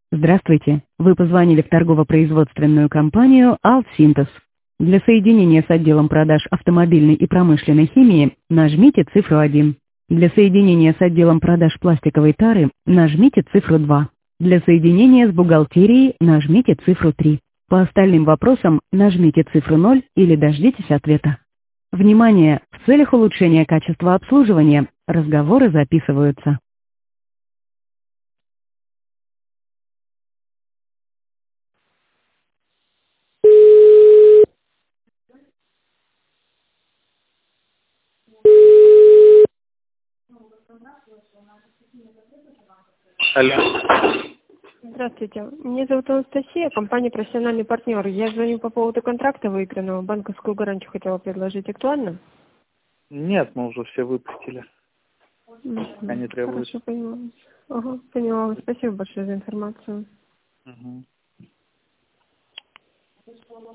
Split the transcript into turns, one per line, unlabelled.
Здравствуйте. Вы позвонили в торгово-производственную компанию «Алтсинтез». Для соединения с отделом продаж автомобильной и промышленной химии нажмите цифру 1. Для соединения с отделом продаж пластиковой тары нажмите цифру 2. Для соединения с бухгалтерией нажмите цифру 3. По остальным вопросам нажмите цифру 0 или дождитесь ответа. Внимание! В целях улучшения качества обслуживания разговоры записываются.
Алло.
Здравствуйте. Меня зовут Анастасия, компания «Профессиональный партнер». Я звоню по поводу контракта выигранного. Банковскую гарантию хотела предложить. Актуально?
Нет, мы уже все выпустили. Пока не требуется.
Хорошо, поняла. Ага, поняла. Спасибо большое за информацию.
Угу.